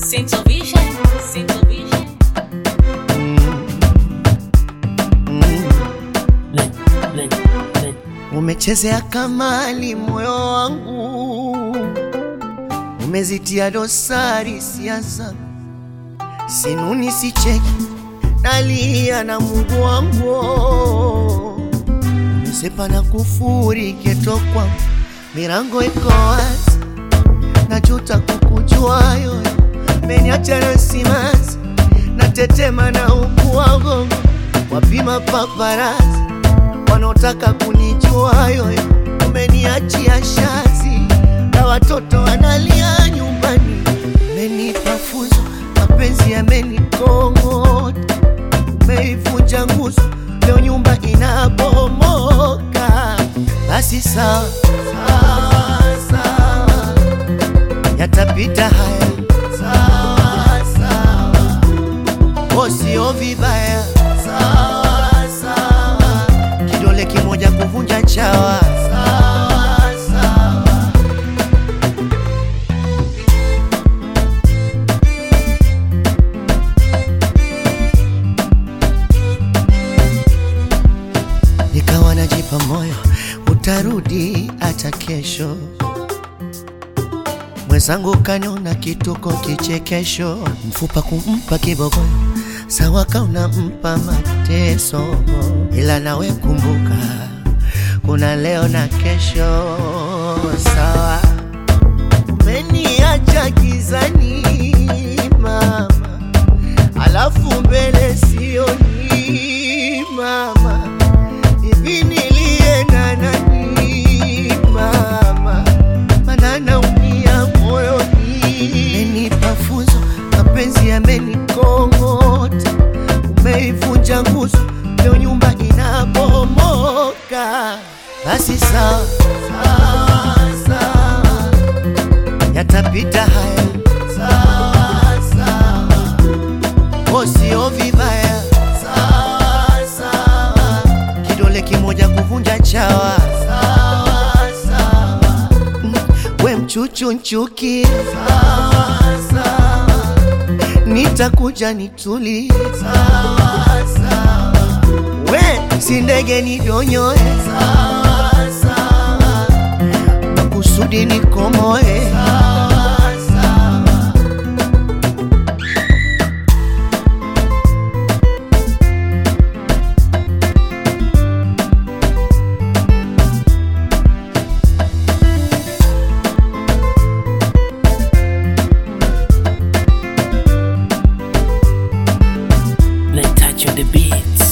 Sinto Vision, Sinto Vision. Umechezea kamali moyo wangu, umezitia dosari siasa, sinuni sicheki, nalia na Mungu wangu. Umesepa na kufuri keto kwangu, milango iko wazi, najuta kukujua yoyo. Meniacha na simanzi, natetema na huku wangu, wapima paparazi wanaotaka kunijua yoyo. Umeniachia shazi na watoto wanalia nyumbani. Umenipa funzo, mapenzi yamenikongota. Umeivunja nguzo, leo nyumba inabomoka. Basi sawa, sawa, sawa, yatapita haya. Sawa, sawa, sio vibaya. Sawa, sawa, kidole kimoja kuvunja chawa. Sawa, sawa, nikawa najipa moyo utarudi hata kesho. Mwenzangu kaniona kituko kichekesho, mfupa kumpa kibogoyo, sawa kauna mpa mateso. Ila nawe kumbuka, kuna leo na kesho. Sawa, umeniacha gizani mama, alafu mbele sioni mama. Hivi nilienda nani mama, maana naumia moyoni. Umenipa funzo, mapenzi yamenikongota. Umeivunja nguzo, leo nyumba inabomoka. Basi sawa, sawa, sawa, yatapita haya. Sawa, sawa, sio vibaya. Sawa, sawa, kidole kimoja kuvunja chawa. Sawa, sawa, we mchuchu nchuki. Sawa, sawa, nitakuja nituli. Sawa, sawa, we si ndege nidonyoe. Sawa, sawa, makusudi nikomoe. Sawa, sawa. Let's touch on the beat.